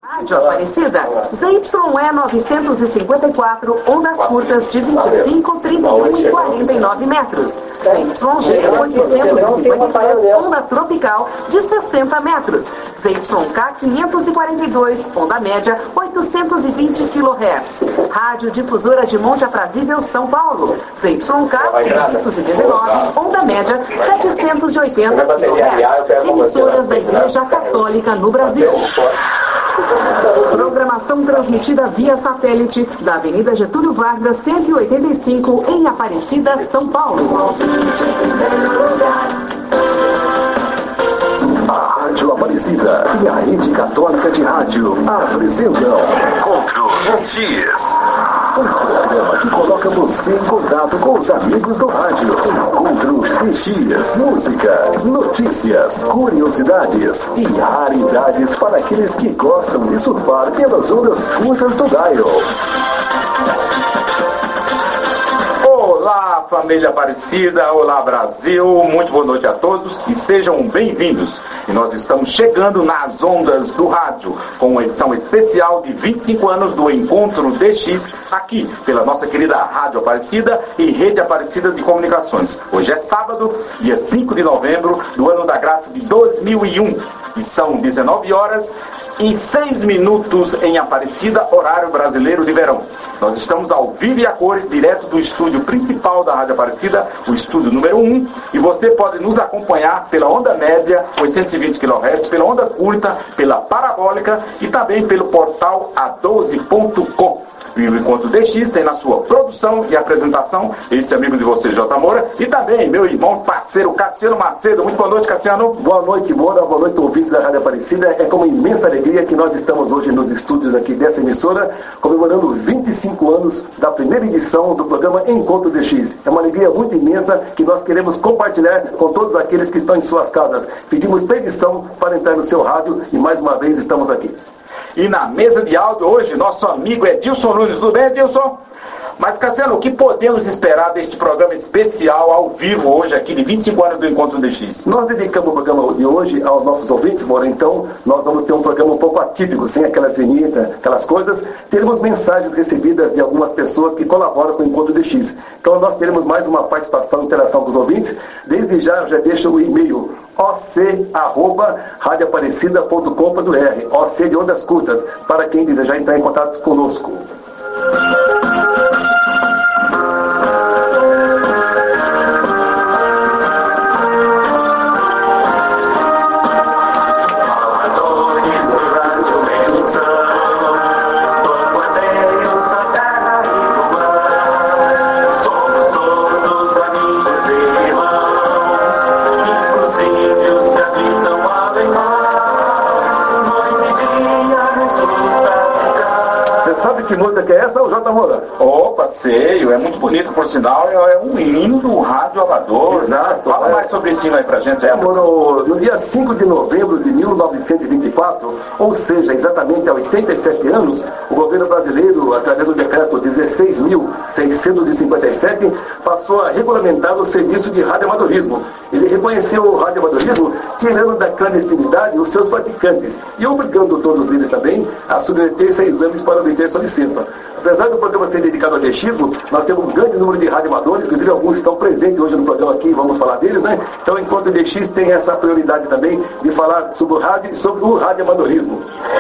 Rádio Aparecida, ZYE 954, ondas curtas de 25, 31 e 49 metros. ZYG 853, onda tropical de 60 metros. ZYK 542, onda média 820 kHz. Rádio Difusora de Monte Aprazível, São Paulo. ZYK 519, onda média 780 kHz. Emissoras da Igreja Católica no Brasil. Programação transmitida via satélite da Avenida Getúlio Vargas, 185, em Aparecida, São Paulo. A Rádio Aparecida e a Rede Católica de Rádio apresentam Encontro X. Um programa que coloca você em contato com os amigos do rádio. Encontro X. Música, notícias, curiosidades e raridades para aqueles que gostam de surfar pelas ondas curtas do dial. Olá, família Aparecida, olá, Brasil, muito boa noite a todos e sejam bem-vindos. E nós estamos chegando nas ondas do rádio, com uma edição especial de 25 anos do Encontro DX, aqui pela nossa querida Rádio Aparecida e Rede Aparecida de Comunicações. Hoje é sábado, dia 5 de novembro do ano da graça de 2001, e são 19 horas e 6 minutos em Aparecida, horário brasileiro de verão. Nós estamos ao vivo e a cores, direto do estúdio principal da Rádio Aparecida, o estúdio número 1, e você pode nos acompanhar pela onda média, 820 kHz, pela onda curta, pela parabólica e também pelo portal a12.com. E o Encontro DX tem na sua produção e apresentação esse amigo de vocês, J. Moura, e também meu irmão parceiro Cassiano Macedo. Muito boa noite, Cassiano. Boa noite, Moura. Boa noite, ouvintes da Rádio Aparecida. É com uma imensa alegria que nós estamos hoje nos estúdios aqui dessa emissora, comemorando 25 anos da primeira edição do programa Encontro DX. É uma alegria muito imensa que nós queremos compartilhar com todos aqueles que estão em suas casas. Pedimos permissão para entrar no seu rádio e mais uma vez estamos aqui. E na mesa de áudio hoje, nosso amigo Edilson Nunes. Tudo bem, Edilson? Mas, Cassiano, o que podemos esperar deste programa especial ao vivo hoje, aqui de 25 anos do Encontro DX? Nós dedicamos o programa de hoje aos nossos ouvintes, Moura. Então, nós vamos ter um programa um pouco atípico, sem aquelas vinhetas, aquelas coisas. Teremos mensagens recebidas de algumas pessoas que colaboram com o Encontro DX. Então, nós teremos mais uma participação e interação com os ouvintes. Desde já deixo o e-mail oc@radioaparecida.com.br, OC de ondas curtas, para quem desejar entrar em contato conosco. Que música que é essa, o J. Moura? Opa, sei, é muito bonito, por sinal, é um hino do rádio amador. Exato. Fala mais sobre esse hino aí pra gente. No dia 5 de novembro de 1924, ou seja, exatamente há 87 anos, o governo brasileiro, através do decreto 16.657, passou a regulamentar o serviço de radioamadorismo. Ele reconheceu o radioamadorismo, tirando da clandestinidade os seus praticantes e obrigando todos eles também a submeter-se a exames para obter sua licença. Apesar do programa ser dedicado ao DXismo, nós temos um grande número de radioamadores, inclusive alguns estão presentes hoje no programa aqui, vamos falar deles, né? Então, enquanto o DX tem essa prioridade também de falar sobre o rádio e sobre o radioamadorismo.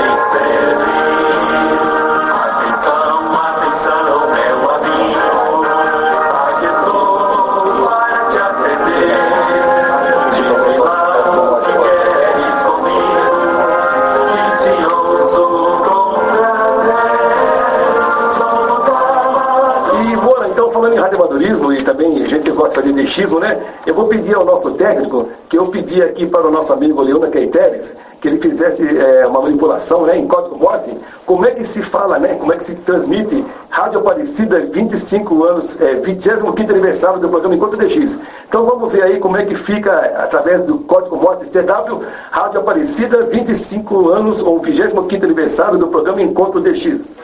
Atenção, atenção, meu amigo. Aqui estou para te atender. Diz lá o que queres comigo, que te ouço com prazer. Somos amadores. E, Moura, então, falando em radioamadorismo e também gente que gosta de DXismo, né? Eu vou pedir ao nosso técnico, que eu pedi aqui para o nosso amigo Leona Queiteres, que ele fizesse uma manipulação, né, em código Morse, como é que se fala, né, como é que se transmite Rádio Aparecida 25 anos, 25º aniversário do programa Encontro DX. Então vamos ver aí como é que fica, através do código Morse CW, Rádio Aparecida 25 anos, ou 25º aniversário do programa Encontro DX.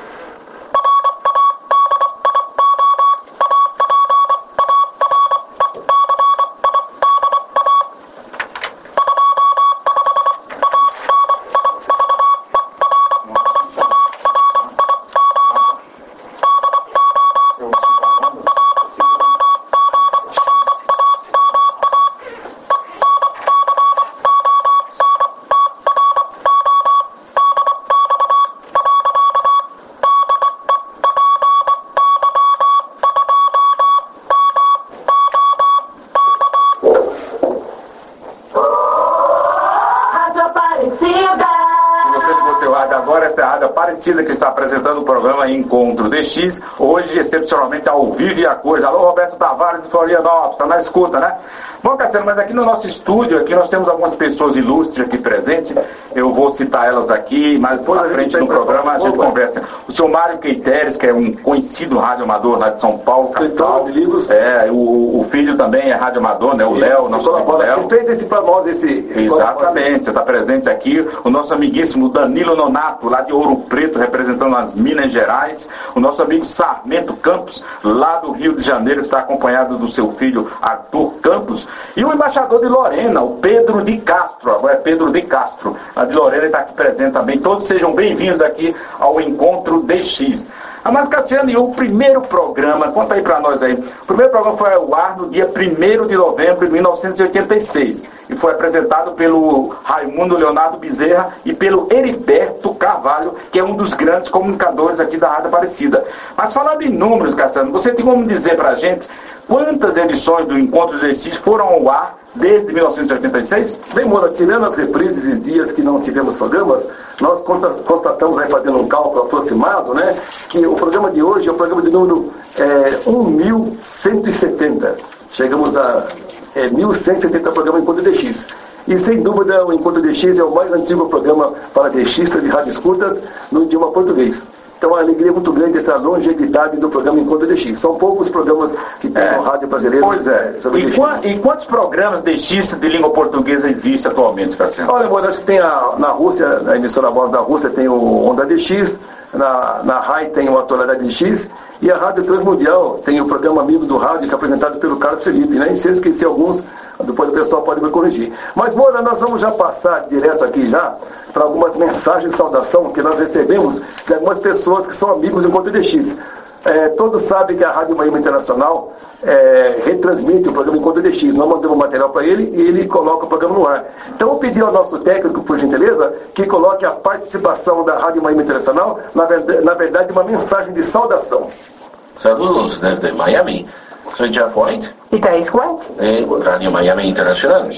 esta é a Rádio Aparecida que está apresentando o programa Encontro DX, hoje excepcionalmente ao vivo e a cores. Alô, Roberto Tavares de Florianópolis, está na escuta, né? Bom, Cassiano, mas aqui no nosso estúdio, aqui nós temos algumas pessoas ilustres aqui presentes, eu vou citar elas aqui, mas depois à frente no programa a gente conversa. O senhor Mário Queiteres, que é um conhecido radioamador lá de São Paulo, capital. De livros. O filho também é radioamador, né? O Léo, nosso amigo Léo. Quem fez esse para nós, Exatamente, você está presente aqui. O nosso amiguíssimo Danilo Nonato, lá de Ouro Preto, representando as Minas Gerais. O nosso amigo Sarmento Campos, lá do Rio de Janeiro, que está acompanhado do seu filho Arthur Campos. E o embaixador de Lorena, o Pedro de Castro, agora é Pedro de Castro, a de Lorena está aqui presente também. Todos sejam bem-vindos aqui ao Encontro DX. Mas, Cassiano, e o primeiro programa, conta aí para nós aí. O primeiro programa foi ao ar no dia 1º de novembro de 1986 e foi apresentado pelo Raimundo Leonardo Bezerra e pelo Heriberto Carvalho, que é um dos grandes comunicadores aqui da Rádio Aparecida. Mas falando em números, Cassiano, você tem como dizer para a gente quantas edições do Encontro DX foram ao ar desde 1986? Bem, Moura, tirando as reprises e dias que não tivemos programas, nós constatamos aí, fazendo um cálculo aproximado, né, que o programa de hoje é o programa de número 1170. Chegamos a 1170 programas Encontro DX. E sem dúvida o Encontro DX é o mais antigo programa para DXistas e radioescutas no idioma português. Então, a alegria é muito grande essa longevidade do programa Encontro DX. São poucos programas que tem no rádio brasileiro. Pois é. E quantos programas DX de língua portuguesa existem atualmente, Cassiano? Olha, eu acho que tem na Rússia, na emissora Voz da Rússia, tem o Onda DX, na RAI tem o Atualidade DX, e a Rádio Transmundial tem o programa Amigo do Rádio, que é apresentado pelo Carlos Felipe, né? E se eu esquecer alguns, depois o pessoal pode me corrigir. Mas, Moura, nós vamos já passar direto aqui já para algumas mensagens de saudação que nós recebemos de algumas pessoas que são amigos do Encontro DX. Todos sabem que a Rádio Miami Internacional retransmite o programa Encontro DX. Nós mandamos material para ele e ele coloca o programa no ar. Então eu pedi ao nosso técnico, por gentileza, que coloque a participação da Rádio Miami Internacional, na verdade, uma mensagem de saudação. Saludos desde Miami. Soy Jeff White. Y Thais White. De Radio Miami Internacional,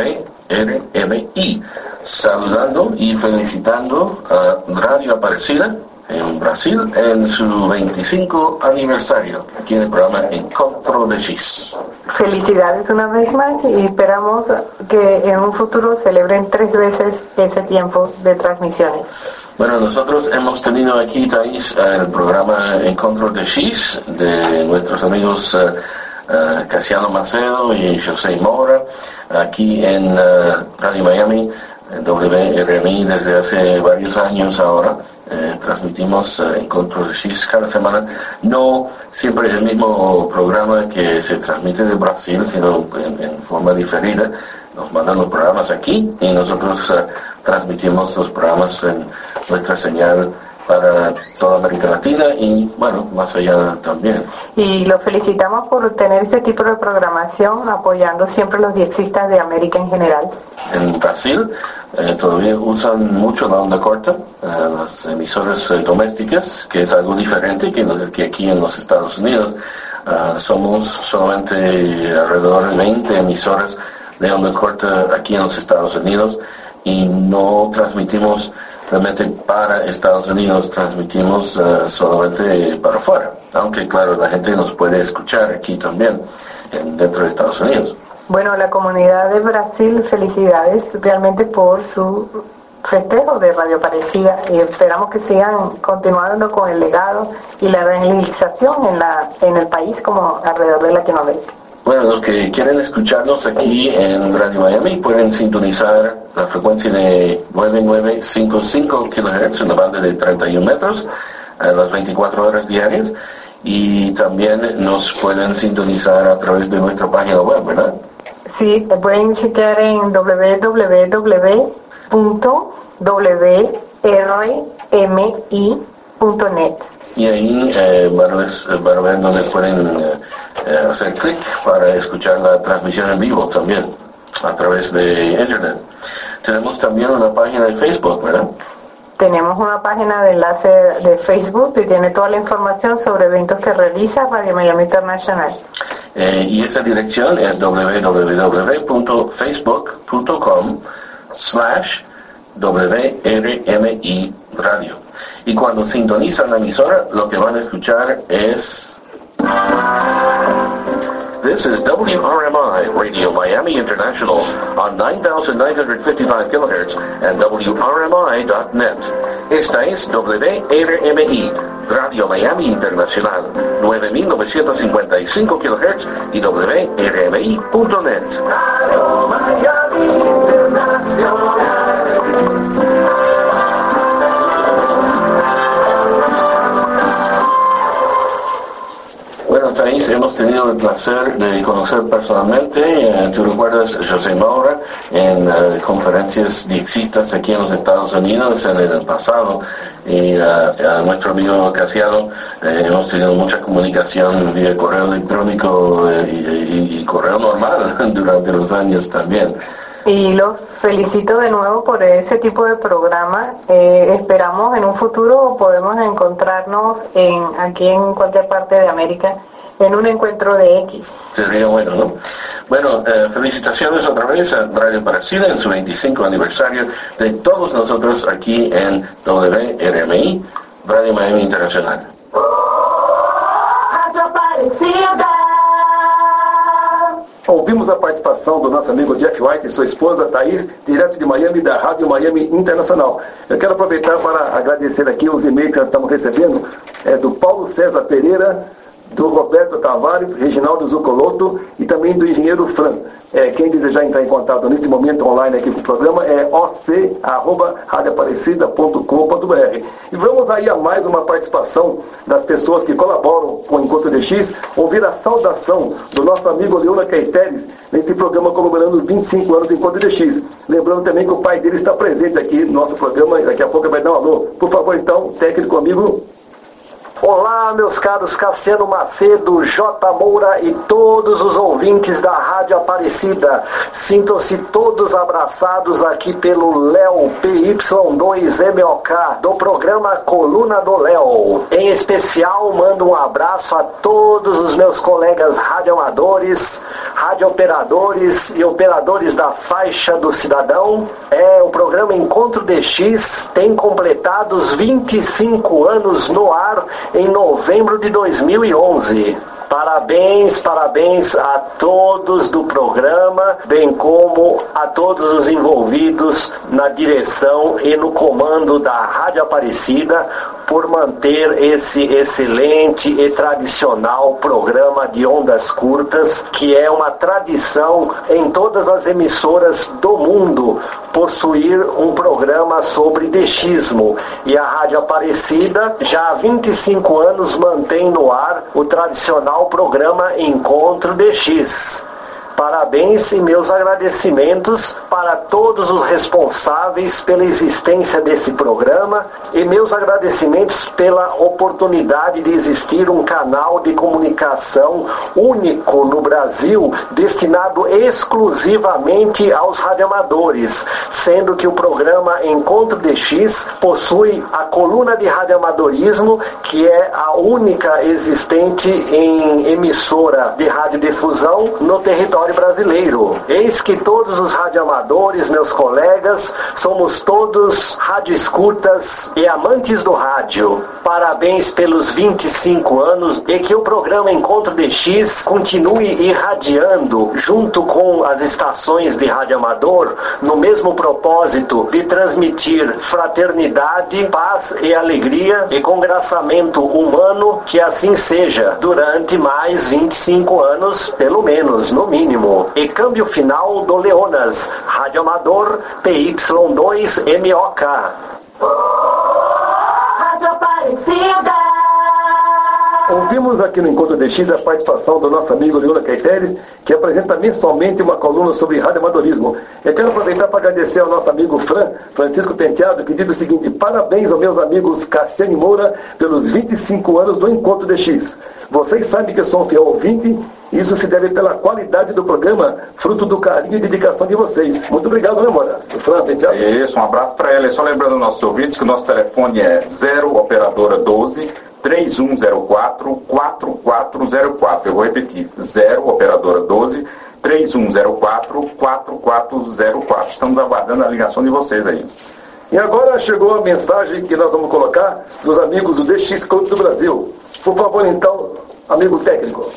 WRMI. Saludando y felicitando a Radio Aparecida en Brasil en su 25 aniversario, aquí en el programa Encontro DX. Felicidades una vez más y esperamos que en un futuro celebren 3 veces ese tiempo de transmisiones. Bueno, nosotros hemos tenido aquí, Thais, el programa Encontro DX de nuestros amigos Cassiano Macedo y José Moura, aquí en Radio Miami, en WRMI desde hace varios años ahora. Transmitimos Encontro DX cada semana, no siempre el mismo programa que se transmite de Brasil, sino en forma diferida. Nos mandan los programas aquí y nosotros transmitimos los programas en nuestra señal para toda América Latina y, bueno, más allá también. Y lo felicitamos por tener este tipo de programación, apoyando siempre a los diexistas de América en general. En Brasil todavía usan mucho la onda corta, las emisoras domésticas, que es algo diferente que aquí en los Estados Unidos. Somos solamente alrededor de 20 emisoras de onda corta aquí en los Estados Unidos y no transmitimos realmente para Estados Unidos, transmitimos solamente para afuera, aunque claro, la gente nos puede escuchar aquí también dentro de Estados Unidos. Bueno, la comunidad de Brasil, felicidades realmente por su festejo de Radio Aparecida y esperamos que sigan continuando con el legado y la evangelización en el país como alrededor de Latinoamérica. Bueno, los que quieren escucharnos aquí en Radio Miami pueden sintonizar la frecuencia de 9955 kHz en la banda de 31 metros a las 24 horas diarias y también nos pueden sintonizar a través de nuestra página web, ¿verdad? Sí, pueden chequear en www.wrmi.net. Y ahí van a ver donde pueden hacer clic para escuchar la transmisión en vivo también a través de internet. Tenemos también una página de Facebook, ¿verdad? Tenemos una página de enlace de Facebook y tiene toda la información sobre eventos que realiza Radio Miami Internacional. Y esa dirección es www.facebook.com/WRMI Radio. y cuando sintonizan la emisora, lo que van a escuchar es... This is WRMI Radio Miami International on 9,955 kilohertz and WRMI.net. Esta es WRMI Radio Miami Internacional, 9,955 kilohertz y WRMI.net. Radio Miami Internacional. Bueno, Thais, hemos tenido el placer de conocer personalmente, tú recuerdas, José Moura, en conferencias diexistas aquí en los Estados Unidos en el pasado, y a nuestro amigo Casiano hemos tenido mucha comunicación vía correo electrónico y correo normal durante los años también. Y los felicito de nuevo por ese tipo de programa. Esperamos en un futuro podemos encontrarnos aquí en cualquier parte de América en un encuentro de X. Sería bueno, ¿no? Bueno, felicitaciones otra vez a Radio Aparecida en su 25 aniversario de todos nosotros aquí en WRMI, Radio Miami Internacional. Rádio Aparecida. Ouvimos a participação do nosso amigo Jeff White e sua esposa Thaís, direto de Miami, da Rádio Miami Internacional. Eu quero aproveitar para agradecer aqui os e-mails que nós estamos recebendo, do Paulo César Pereira, do Roberto Tavares, Reginaldo Zucoloto e também do engenheiro Fran. Quem desejar entrar em contato nesse momento online aqui com o programa é oc@radioaparecida.com.br. E vamos aí a mais uma participação das pessoas que colaboram com o Encontro DX, ouvir a saudação do nosso amigo Leona Caeteres nesse programa comemorando os 25 anos do Encontro DX. Lembrando também que o pai dele está presente aqui no nosso programa e daqui a pouco vai dar um alô. Por favor, então, técnico amigo. Olá, meus caros Cassiano Macedo, J. Moura e todos os ouvintes da Rádio Aparecida. Sintam-se todos abraçados aqui pelo Léo PY2MOK, do programa Coluna do Léo. Em especial, mando um abraço a todos os meus colegas radioamadores, radiooperadores e operadores da faixa do cidadão. O programa Encontro DX tem completado os 25 anos no ar em novembro de 2011. Parabéns a todos do programa, bem como a todos os envolvidos na direção e no comando da Rádio Aparecida por manter esse excelente e tradicional programa de ondas curtas, que é uma tradição em todas as emissoras do mundo, possuir um programa sobre DXismo. E a Rádio Aparecida já há 25 anos mantém no ar o tradicional programa Encontro DX. Parabéns e meus agradecimentos para todos os responsáveis pela existência desse programa e meus agradecimentos pela oportunidade de existir um canal de comunicação único no Brasil destinado exclusivamente aos radioamadores, sendo que o programa Encontro DX possui a coluna de radioamadorismo, que é a única existente em emissora de radiodifusão no território brasileiro. Eis que todos os radioamadores, meus colegas, somos todos radioescutas e amantes do rádio. Parabéns pelos 25 anos e que o programa Encontro DX continue irradiando junto com as estações de radioamador no mesmo propósito de transmitir fraternidade, paz e alegria e congraçamento humano, que assim seja durante mais 25 anos, pelo menos, no mínimo. E câmbio final do Leonas, radioamador PY2MOK. Rádio Aparecida. Ouvimos aqui no Encontro DX a participação do nosso amigo Leona Caeteres, que apresenta mensalmente uma coluna sobre radioamadorismo. Eu quero aproveitar para agradecer ao nosso amigo Francisco Penteado, que diz o seguinte: parabéns aos meus amigos Cassiano e Moura pelos 25 anos do Encontro DX. Vocês sabem que eu sou um fiel ouvinte, e isso se deve pela qualidade do programa, fruto do carinho e dedicação de vocês. Muito obrigado, né, Moura? Penteado. Isso, um abraço para ela. E só lembrando aos nossos ouvintes que o nosso telefone é 0 operadora 12 3104 4404. Eu vou repetir, 0 operadora 12 3104 4404. Estamos aguardando a ligação de vocês aí. E agora chegou a mensagem que nós vamos colocar dos amigos do DX Clube do Brasil. Por favor, então, amigo técnico.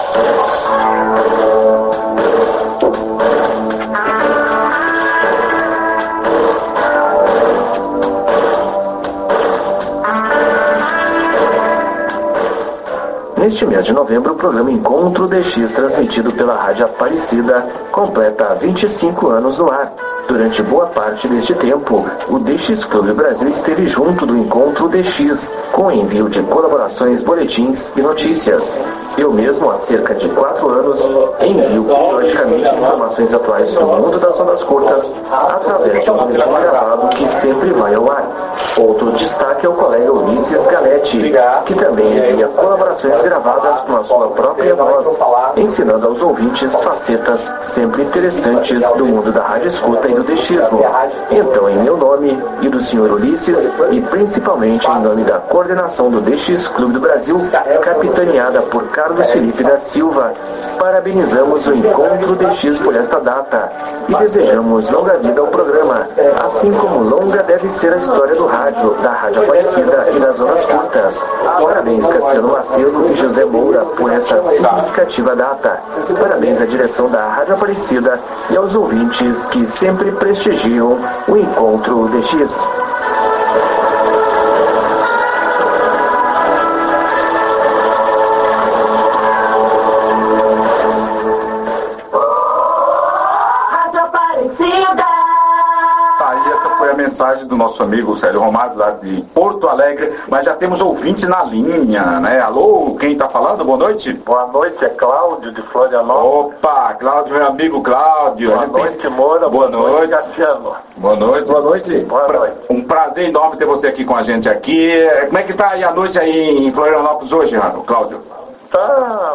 Neste mês de novembro, o programa Encontro DX, transmitido pela Rádio Aparecida, completa 25 anos no ar. Durante boa parte deste tempo, o DX Clube Brasil esteve junto do Encontro DX, com envio de colaborações, boletins e notícias. Eu mesmo, há cerca de 4 anos, envio periodicamente informações atuais do mundo das ondas curtas, através de um boletim gravado que sempre vai ao ar. Outro destaque é o colega Ulisses Galetti, que também envia colaborações gravadas com a sua própria voz, ensinando aos ouvintes facetas sempre interessantes do mundo da rádio escuta e do DXismo. Então, em meu nome e do Sr. Ulisses, e principalmente em nome da coordenação do DX Clube do Brasil, capitaneada por Carlos Felipe da Silva, parabenizamos o Encontro DX por esta data e desejamos longa vida ao programa, assim como longa deve ser a história do rádio, da Rádio Aparecida e das zonas curtas. Parabéns, Cassiano Macedo e José Moura, por esta significativa data. Parabéns à direção da Rádio Aparecida e aos ouvintes que sempre prestigiam o Encontro DX. Mensagem do nosso amigo Célio Romaz, lá de Porto Alegre, mas já temos ouvinte na linha, né? Alô, quem está falando? Boa noite. Boa noite, é Cláudio de Florianópolis. Opa, Cláudio, meu amigo Cláudio. Boa noite, Moura. Boa noite. Cassiano. Boa noite. Boa noite. Boa noite. Um prazer enorme ter você aqui com a gente aqui. Como é que tá aí a noite aí em Florianópolis hoje, Cláudio? Tá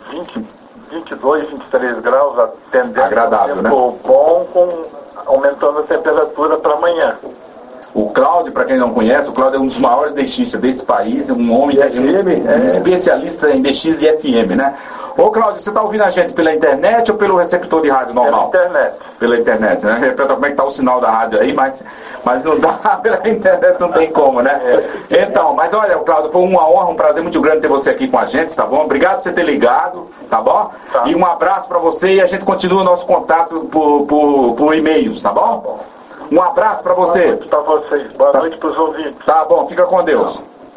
22, 23 graus, a tendência agradável, né? Bom, aumentando a temperatura para amanhã. O Cláudio, para quem não conhece, o Cláudio é um dos maiores DXistas desse país, um homem especialista em DX e FM, né? Ô Cláudio, você está ouvindo a gente pela internet ou pelo receptor de rádio normal? Pela internet. Pela internet, né? Repita como é que tá o sinal da rádio aí, mas não dá, pela internet não tem como, né? Então, mas olha, Cláudio, foi uma honra, um prazer muito grande ter você aqui com a gente, tá bom? Obrigado por você ter ligado, tá bom? Tá. E um abraço para você e a gente continua o nosso contato por e-mails, tá bom? Um abraço para você. Boa noite para vocês, boa noite para os ouvintes. Tá bom, fica com Deus.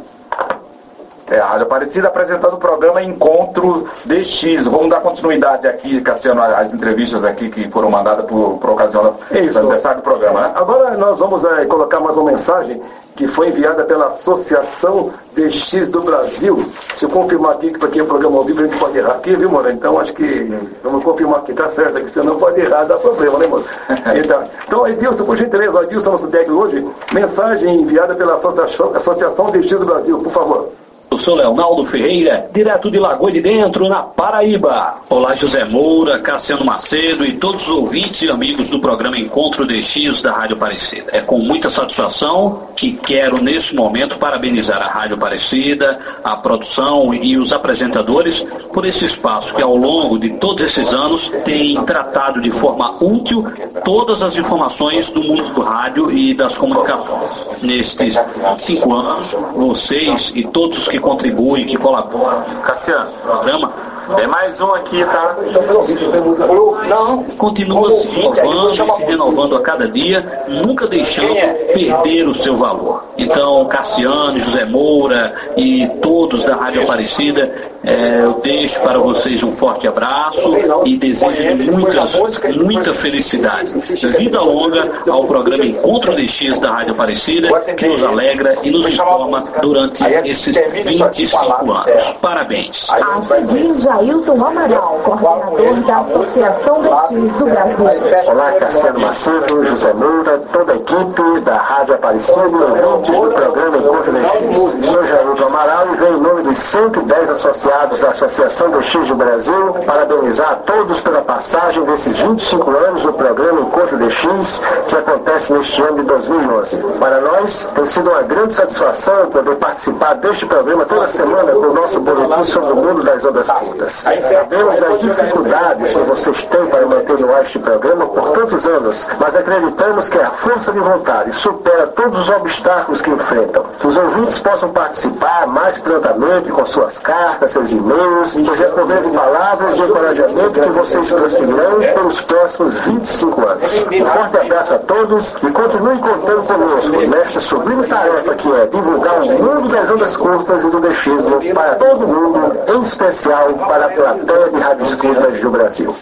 É a Rádio Aparecida apresentando o programa Encontro DX. Vamos dar continuidade aqui, Cassiano, às entrevistas aqui que foram mandadas por ocasião do aniversário do programa, né? Agora nós vamos colocar mais uma mensagem que foi enviada pela Associação DX do Brasil. Deixa eu confirmar aqui, que para quem é programa ao vivo a gente pode errar aqui, viu, Moura? Então acho que vamos confirmar aqui, tá certo, que você não pode errar, dá problema, né, Moura? Então, Edilson, por gentileza, Edilson, nosso técnico hoje, mensagem enviada pela Associação DX do Brasil, por favor. Eu sou Leonardo Ferreira, direto de Lagoa de Dentro, na Paraíba. Olá, José Moura, Cassiano Macedo e todos os ouvintes e amigos do programa Encontro DX da Rádio Aparecida. É com muita satisfação que quero, nesse momento, parabenizar a Rádio Aparecida, a produção e os apresentadores por esse espaço que, ao longo de todos esses anos, tem tratado de forma útil todas as informações do mundo do rádio e das comunicações. Nestes 5 anos, vocês e todos os que contribuem, que colaboram, Cassiano, programa, é mais um aqui, tá? Continua se inovando e se renovando a cada dia, nunca deixando perder o seu valor. Então, Cassiano, José Moura e todos da Rádio Aparecida, eu deixo para vocês um forte abraço e desejo muita felicidade. Vida longa ao programa Encontro DX da Rádio Aparecida, que nos alegra e nos informa durante esses 25 anos. Parabéns. A seguir, Jailton Amaral, coordenador da Associação DX do Brasil. Olá, Cassiano Macedo, José Moura, toda a equipe da Rádio Aparecida e ouvintes do programa Encontro DX. Sou Jailton Amaral e venho em nome dos 110 associados Associados da Associação do X do Brasil, parabenizar a todos pela passagem desses 25 anos do programa Encontro de X, que acontece neste ano de 2011. Para nós, tem sido uma grande satisfação poder participar deste programa toda semana com o nosso boletim sobre o mundo das ondas curtas. Sabemos das dificuldades que vocês têm para manter no ar este programa por tantos anos, mas acreditamos que a força de vontade supera todos os obstáculos que enfrentam. Que os ouvintes possam participar mais prontamente com suas cartas, seus e-mails, pois é por meio de palavras de encorajamento que vocês prosseguirão pelos próximos 25 anos. Um forte abraço a todos e continue contando conosco nesta sublime tarefa que é divulgar o mundo das ondas curtas e do dechismo para todo mundo, em especial para a plateia de radioescutas do Brasil.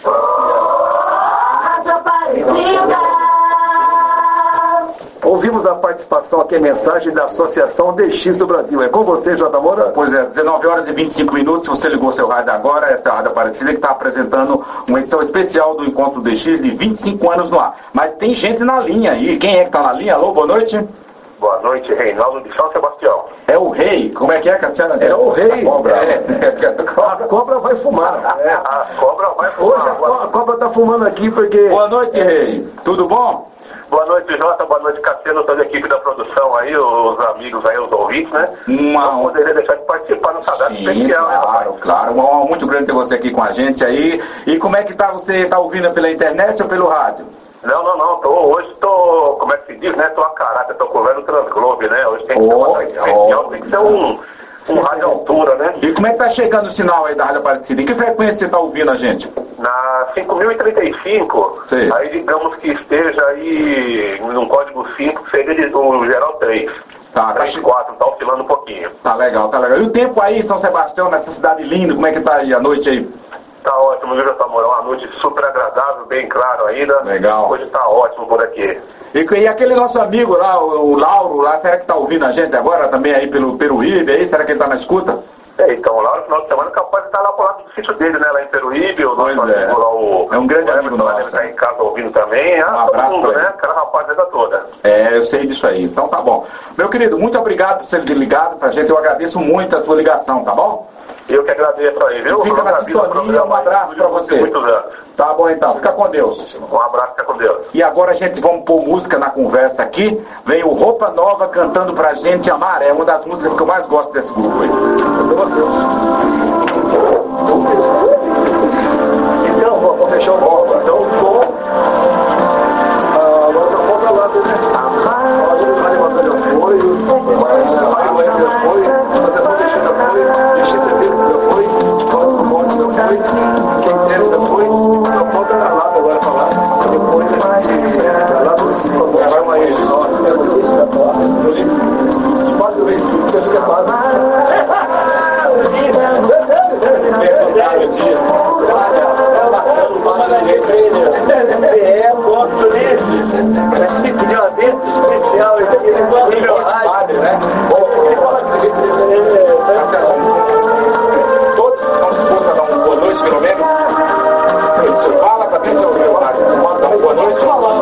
Ouvimos a participação aqui, a mensagem da Associação DX do Brasil. É com você, J. Moura? Pois é, 19 horas e 25 minutos. Você ligou seu rádio agora. Essa é a Rádio Aparecida que está apresentando uma edição especial do Encontro DX de 25 anos no ar. Mas tem gente na linha aí. Quem é que está na linha? Alô, boa noite. Boa noite, Reinaldo de São Sebastião. É o rei. Como é que é, Cassiano? É o rei. A cobra. A cobra vai fumar. A cobra vai fumar. Hoje a cobra está fumando aqui porque... Boa noite, rei. Tudo bom? Boa noite, Jota. Boa noite, Cassiano, toda a equipe da produção aí, os amigos aí, os ouvintes, né? Não poderia deixar de participar no cadastro especial, né? Claro. Uma honra muito grande ter você aqui com a gente aí. E como é que tá? Você está ouvindo pela internet ou pelo rádio? Não. Hoje tô, como é que se diz, né? Tô a caráter, tô correndo o Transglobe, né? Hoje tem que ser uma especial, tem que ser um rádio altura, né? E como é que tá chegando o sinal aí da Rádio Aparecida? Em que frequência você tá ouvindo a gente? Na 5035, sim. Aí digamos que esteja aí no código 5, seria o geral 3. Tá, 3, 4, tá oscilando um pouquinho. Tá legal. E o tempo aí em São Sebastião, nessa cidade linda, como é que tá aí a noite aí? Tá ótimo, viu, Samuel? Uma noite super agradável, bem claro ainda. Legal. Hoje tá ótimo por aqui. E aquele nosso amigo lá, o Lauro, lá, será que tá ouvindo a gente agora também aí pelo Peruíbe aí? Será que ele tá na escuta? Então, lá no final de semana capaz de estar lá pro lado do sítio dele, né? Lá em Peruíbe, o nosso amigo lá, é um grande amigo nosso. Ele tá em casa ouvindo também. Um abraço todo mundo, pra ele. né? Aquela rapaziada toda. Eu sei disso aí. Então tá bom. Meu querido, muito obrigado por ser ligado pra gente. Eu agradeço muito a tua ligação, tá bom? Eu que agradeço aí, viu? Fica na sintonia, um abraço pra você. Muitos anos. Tá bom então, fica com Deus. Um abraço, fica com Deus. E agora a gente vamos pôr música na conversa aqui. Vem o Roupa Nova cantando pra gente Amar. É uma das músicas que eu mais gosto desse grupo aí. Então, vamos fechar o roupa. Então, com nossa foto lá, né? Pode levar de apoio, você pode deixar de apoio, deixa esse tempo de apoio, pode de apoio, quem quer de apoio, só falta na lata agora pra lá, depois a gente lá do cima, vai uma rede nova, pode ver isso, você fica quase. Pediu uma vez especial esse aqui, ele padre, né? Todos estão dispostos a dar um boa noite, pelo menos. Você fala pra quem você ouviu o rádio. Pode dar um boa noite?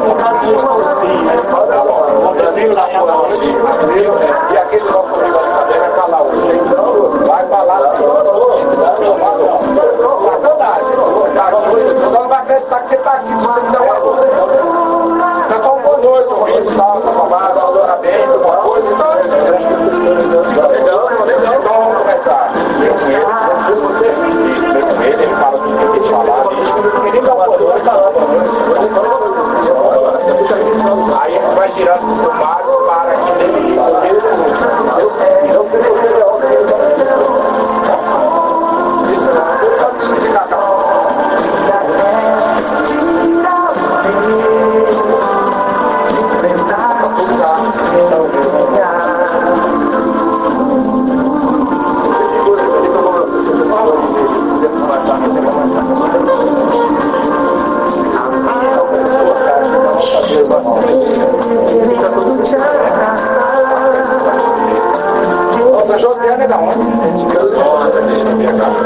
E aquele nosso amigo ali também vai falar hoje. Vai falar não vai acreditar que você está aqui, você tem que dar uma boa. Você só um boa noite, ouvinte, tal, tá mamado, parabéns, alguma coisa. Legal. Então vamos começar. Ele fala tudo que tem que falar. Ele dá uma boa noite, aí ele vai girar pro seu mago para que ele Nossa, Josiane é da onde? Nossa, ele não minha casa.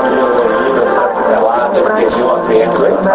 Ela perdi o afeto, hein?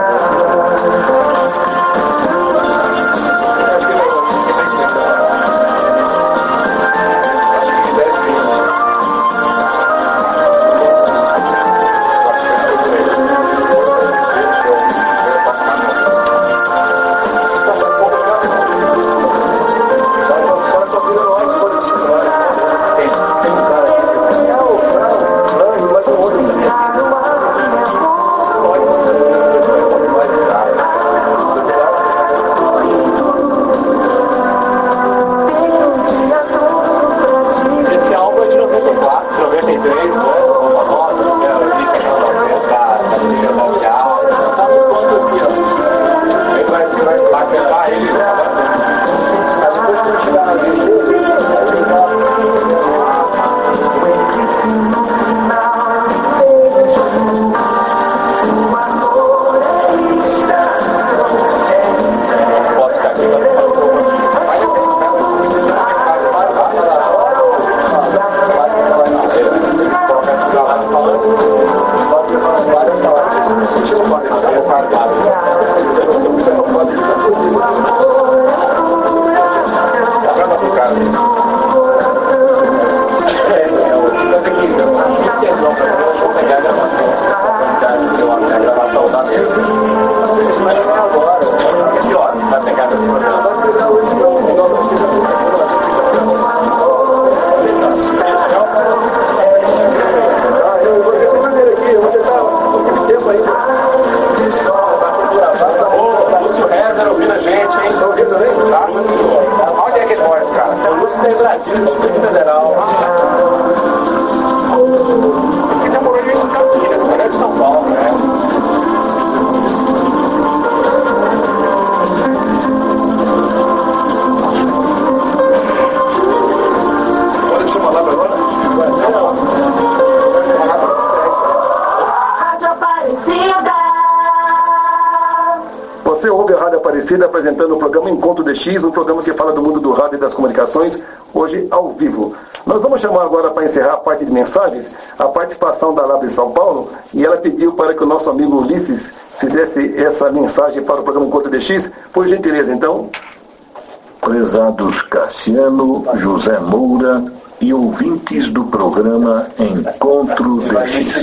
Aparecida, apresentando o programa Encontro DX, um programa que fala do mundo do rádio e das comunicações, hoje ao vivo. Nós vamos chamar agora, para encerrar a parte de mensagens, a participação da Labre São Paulo, e ela pediu para que o nosso amigo Ulisses fizesse essa mensagem para o programa Encontro DX. Por gentileza, então. Prezados Cassiano, José Moura e ouvintes do programa Encontro DX.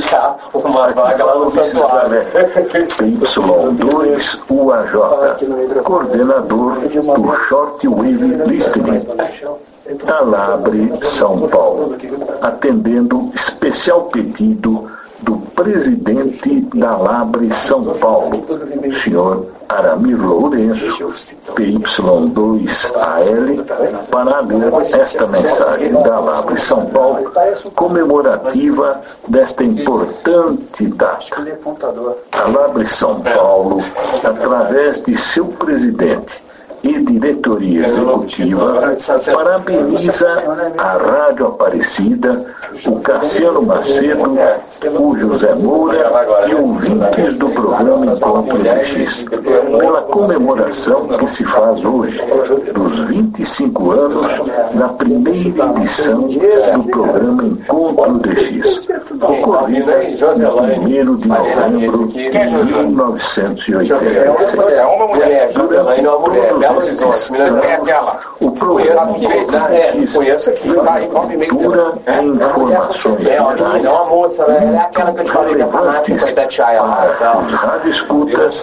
PY2 UAJ, coordenador do Shortwave Listening, da Labre São Paulo, atendendo especial pedido do presidente da Labre São Paulo, senhor Aramir Lourenço, PY2AL, para ler esta mensagem da Labre São Paulo, comemorativa desta importante data. A Labre São Paulo, através de seu presidente e diretoria executiva, parabeniza a Rádio Aparecida, o Cassiano Macedo, o José Moura e ouvintes do programa Encontro DX, pela comemoração que se faz hoje dos 25 anos da primeira edição do programa Encontro DX, ocorrido em 1º de novembro de 1986. Durante todos esses anos, o programa Encontro DX leva cultura e informações gerais relevantes para os radioescutas,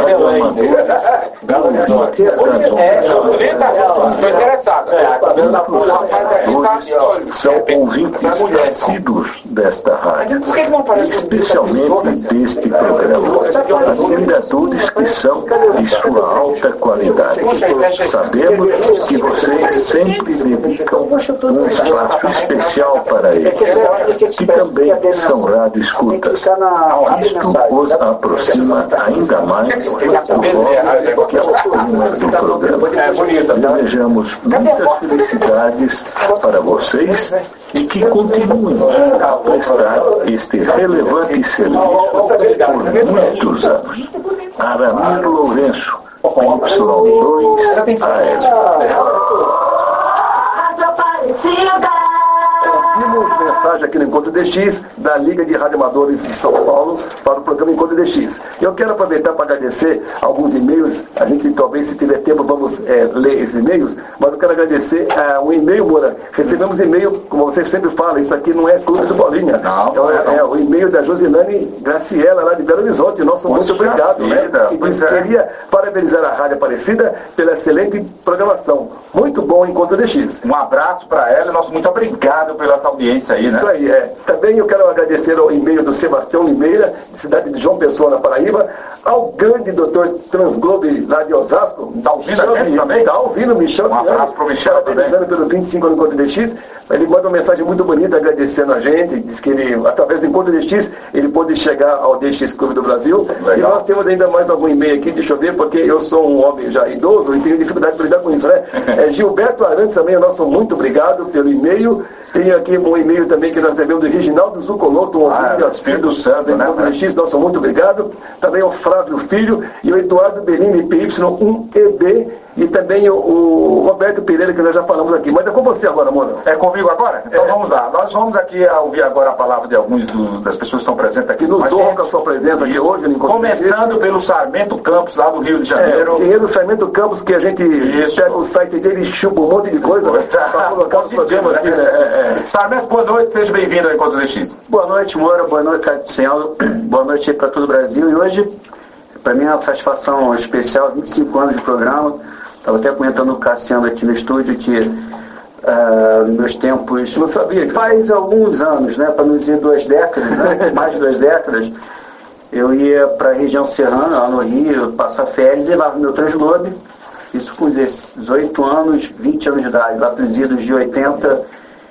são ouvintes assíduos desta rádio, especialmente deste programa, admiradores que são de sua alta qualidade. Sabemos que vocês sempre dedicam um espaço especial para eles, que também são radioescutas. Isto os aproxima ainda mais do que é o tema do programa. Desejamos muitas felicidades para vocês e que continuem a prestar este relevante serviço por muitos anos. Aramir Lourenço, PY2AL. Ouvimos mensagem aqui no Encontro DX, da Liga de Radioamadores de São Paulo, para o programa Encontro DX. Eu quero aproveitar para agradecer alguns e-mails. A gente, talvez, se tiver tempo, vamos ler esses e-mails, mas eu quero agradecer um e-mail, Moura. Recebemos e-mail, como você sempre fala, isso aqui não é Clube do Bolinha. Não, é o e-mail da Josilane Graciela, lá de Belo Horizonte. Nosso muito obrigado, né? E disse que queria parabenizar a Rádio Aparecida pela excelente programação. Muito bom Encontro DX. Um abraço para ela e nosso muito obrigado pela essa audiência aí, né? Isso aí, Também eu quero agradecer ao e-mail do Sebastião Limeira, de cidade de João Pessoa, na Paraíba, ao grande doutor Transglobe, lá de Osasco. Está ouvindo a gente também? Está ouvindo, Michel. Um abraço para o Michel também. Parabenizando pelo 25 anos do Encontro DX. Ele manda uma mensagem muito bonita agradecendo a gente. Diz que ele, através do Encontro DX, ele pôde chegar ao DX Clube do Brasil. Legal. E nós temos ainda mais algum e-mail aqui, deixa eu ver, porque eu sou um homem já idoso e tenho dificuldade de lidar com isso, né? Gilberto Arantes também, o nosso muito obrigado pelo e-mail. Tem aqui um e-mail também que nós recebemos do Reginaldo Zucoloto, um ouvinte assíduo do Encontro DX, nosso muito obrigado. Também o Flávio Filho e o Eduardo Bellini, PY1ED. E também o Roberto Pereira, que nós já falamos aqui. Mas é com você agora, Mona. É comigo agora? Então vamos lá. Nós vamos aqui ouvir agora a palavra de alguns das pessoas que estão presentes aqui. Que nos honram com a sua presença aqui hoje. Começando pelo Sarmento Campos, lá do Rio de Janeiro. Engenheiro Sarmento Campos, que a gente pega o site dele e chupa um monte de coisa para colocar os programas aqui, né? Sarmento, boa noite. Seja bem-vindo ao Encontro DX. Boa noite, Moura. Boa noite, Cassiano. Boa noite para todo o Brasil. E hoje, para mim, é uma satisfação especial, 25 anos de programa. Estava até comentando o Cassiano aqui no estúdio que meus tempos, não sabia, faz alguns anos, né, para não dizer 2 décadas, né, mais de 2 décadas, eu ia para a região serrana, lá no Rio, passar férias e levava meu Transglobe, isso com 18 anos, 20 anos de idade, lá para os idos de 80,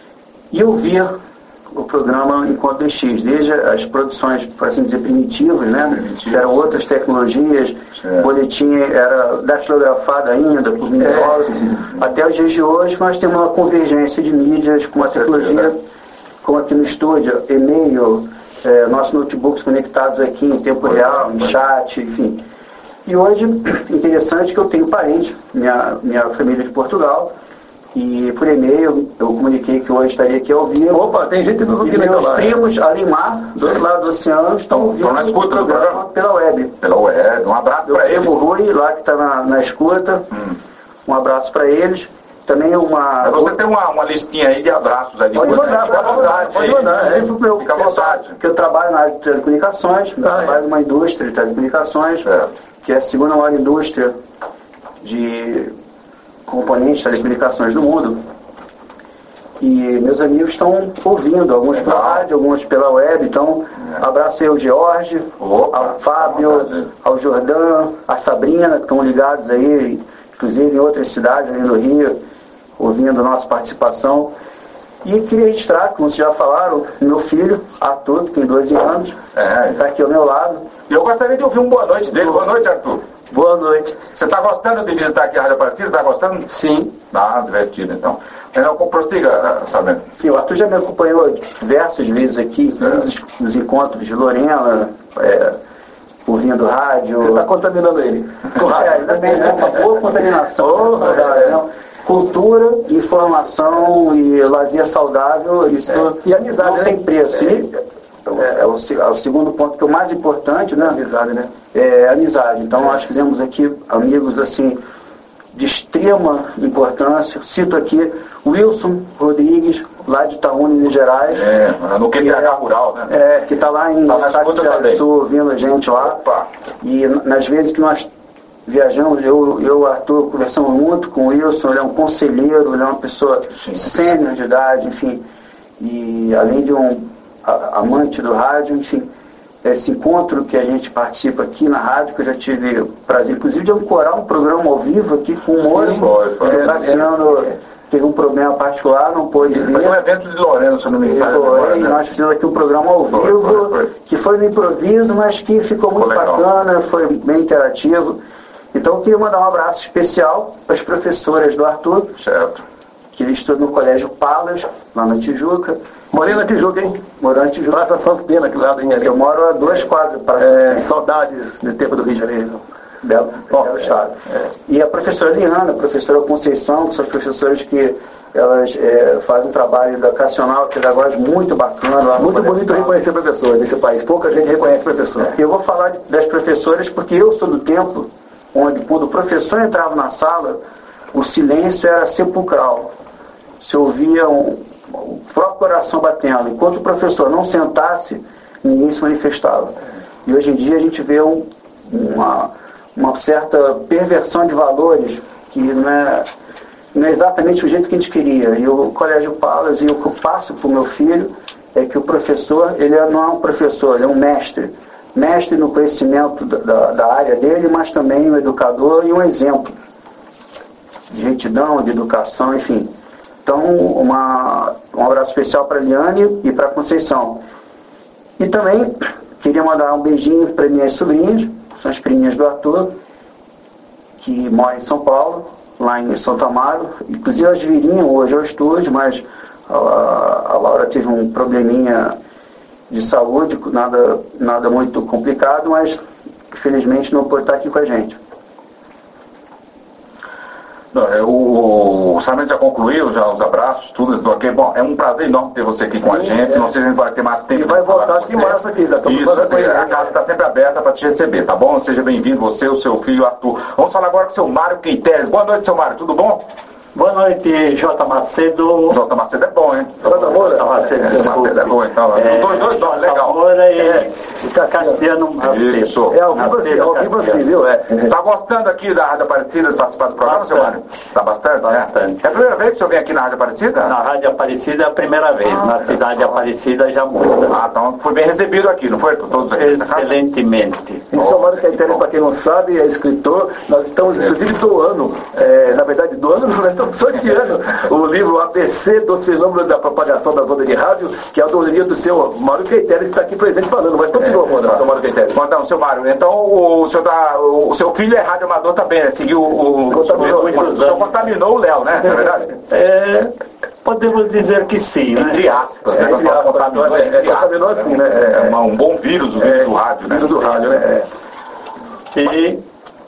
e eu via o programa Encontro DX, desde as produções, por assim dizer, primitivas, né? Eram outras tecnologias, o boletim era datilografado ainda, por mimeógrafo, até os dias de hoje nós temos uma convergência de mídias com a tecnologia, como aqui no estúdio, e-mail, nossos notebooks conectados aqui em tempo real, em chat, enfim. E hoje, interessante que eu tenho parente, minha família de Portugal, e por e-mail eu comuniquei que hoje estaria aqui ao vivo. Opa, tem gente nos ouvindo. Meus primos, Alimar, do outro lado do oceano, estão ouvindo o programa pela web. Pela web, um abraço para eles. O Rui, lá que está na escuta, um abraço para eles. Também Mas você tem uma listinha aí de abraços aí. Pode mandar, pode mandar. Fica à vontade. Que eu trabalho na área de telecomunicações, trabalho numa indústria de telecomunicações, que é a segunda maior indústria de componentes de telecomunicações do mundo. E meus amigos estão ouvindo, alguns pela rádio, alguns pela web. Então, abraço aí ao George, ao Fábio, ao Jordão, a Sabrina, que estão ligados aí, inclusive em outras cidades ali no Rio, ouvindo a nossa participação. E queria registrar, como vocês já falaram, meu filho, Arthur, que tem 12 anos, está aqui ao meu lado. E eu gostaria de ouvir um boa noite dele. Boa noite, Arthur. Boa noite. Você está gostando de visitar aqui a Rádio Aparecida? Está gostando? Sim. Ah, divertido, então. Então, prossiga, Sabendo. Sim, o Arthur já me acompanhou diversas vezes aqui, nos encontros de Lorena, ouvindo rádio. Você está contaminando ele. Ainda bem, né? Uma boa contaminação. Cultura, informação e lazer saudável, isso e amizade, não tem preço. É o segundo ponto que é o mais importante, né? Amizade, né? É amizade. Então nós fizemos aqui amigos assim de extrema importância. Cito aqui Wilson Rodrigues, lá de Itaúna, Minas Gerais. No QTH Rural, né? Que está lá em Sul, ouvindo a gente lá. Opa. E nas vezes que nós viajamos, eu e o Arthur conversamos muito com o Wilson. Ele é um conselheiro, ele é uma pessoa sênior de idade, enfim. E além de um amante do rádio, enfim, esse encontro que a gente participa aqui na rádio, que eu já tive o prazer, inclusive, de ancorar um programa ao vivo aqui com o Moro, que Cassiano teve um problema particular, não pôde vir. Foi um evento de Lorena, se eu não me engano. Nós fizemos aqui um programa ao vivo, que foi no improviso, mas que ficou muito bacana, foi bem interativo. Então eu queria mandar um abraço especial para as professoras do Arthur, que ele estuda no Colégio Palas, lá na Tijuca. Morei na Tijuca, hein? Morou na Tijuca. Praça Santos Pena, aquele lado aí. Eu moro a 2 quadras para saudades do tempo do Rio de Janeiro. Belo estado. E a professora Liana, a professora Conceição, que são as professoras que elas fazem um trabalho educacional, pedagógico muito bacana. Muito bonito reconhecer professor nesse país. Pouca gente reconhece professor. Eu vou falar das professoras porque eu sou do tempo onde, quando o professor entrava na sala, o silêncio era sepulcral. Se ouvia o próprio coração batendo. Enquanto o professor não sentasse, ninguém se manifestava. E hoje em dia a gente vê uma certa perversão de valores que não é exatamente o jeito que a gente queria. E o Colégio Palas, e o que eu passo para o meu filho, é que o professor, ele não é um professor, ele é um mestre. Mestre no conhecimento da área dele, mas também um educador e um exemplo de retidão, de educação, enfim. Então, um abraço especial para a Liane e para a Conceição. E também queria mandar um beijinho para minhas sobrinhas, são as priminhas do Arthur, que moram em São Paulo, lá em Santo Amaro. Inclusive elas viriam hoje ao estúdio, mas a Laura teve um probleminha de saúde, nada muito complicado, mas infelizmente não pôde estar aqui com a gente. O Sarmento já concluiu os abraços, tudo ok. Bom, é um prazer enorme ter você aqui com a gente. Não sei se a gente vai ter mais tempo. E vai voltar, acho que em março aqui. A casa está sempre aberta para te receber, tá bom? Seja bem-vindo, você, o seu filho, Arthur. Vamos falar agora com o seu Mário Queiteres. Boa noite, seu Mário, tudo bom? Boa noite, J. Macedo. J. Macedo é bom, hein? J. Macedo é bom, então. Dois, legal. E Cassiano Macedo. Isso. É ao vivo assim, viu? Tá gostando aqui da Rádio Aparecida de participar do programa, seu Mário? Tá bastante? Bastante. É a primeira vez que o senhor vem aqui na Rádio Aparecida? Na Rádio Aparecida é a primeira vez. Na cidade Aparecida já muda. Então foi bem recebido aqui, não foi? Por todos aqui. Excelentemente. E o seu Mário Queiteres, para quem não sabe, é escritor. Nós estamos, inclusive, doando. Na verdade, nós estamos sorteando o livro ABC dos Fenômenos da Propagação das Ondas de Rádio, que é a autoria do seu Mário Queiteres, que está aqui presente falando. Mas continua, seu Mário Queiteres. Então, seu Mário, então o seu filho é rádio amador também, né? Seguiu o senhor contaminou o Léo, né? Na verdade? Podemos dizer que sim, entre aspas, né? Contaminou assim, né? É um bom vírus, o vírus do rádio, né? Vírus do rádio, né? E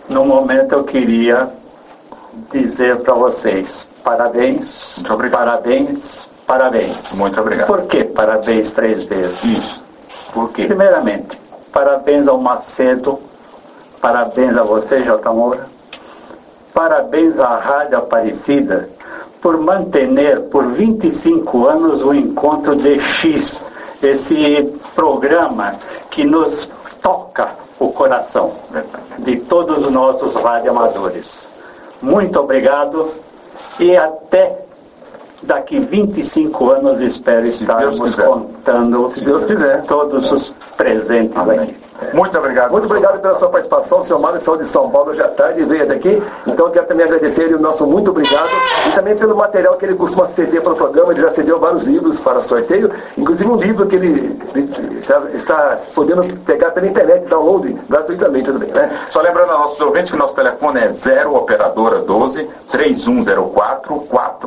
no momento eu queria dizer para vocês parabéns, muito obrigado. Parabéns, parabéns. Muito obrigado. Por que parabéns 3 vezes? Isso. Por quê? Primeiramente, parabéns ao Macedo, parabéns a você, J. Moura, parabéns à Rádio Aparecida por manter por 25 anos o Encontro DX, esse programa que nos toca o coração de todos os nossos radioamadores. Muito obrigado e até daqui 25 anos espero estarmos contando, se Deus quiser, todos os presentes aqui. Muito obrigado. Muito obrigado pela sua participação, senhor Mário, sou de São Paulo hoje à tarde, veio até aqui. Então eu quero também agradecer ele, o nosso muito obrigado, e também pelo material que ele costuma ceder para o programa. Ele já cedeu vários livros para sorteio, inclusive um livro que ele está podendo pegar pela internet, download gratuitamente também, né? Só lembrando aos nossos ouvintes que nosso telefone é 0 operadora 12 3104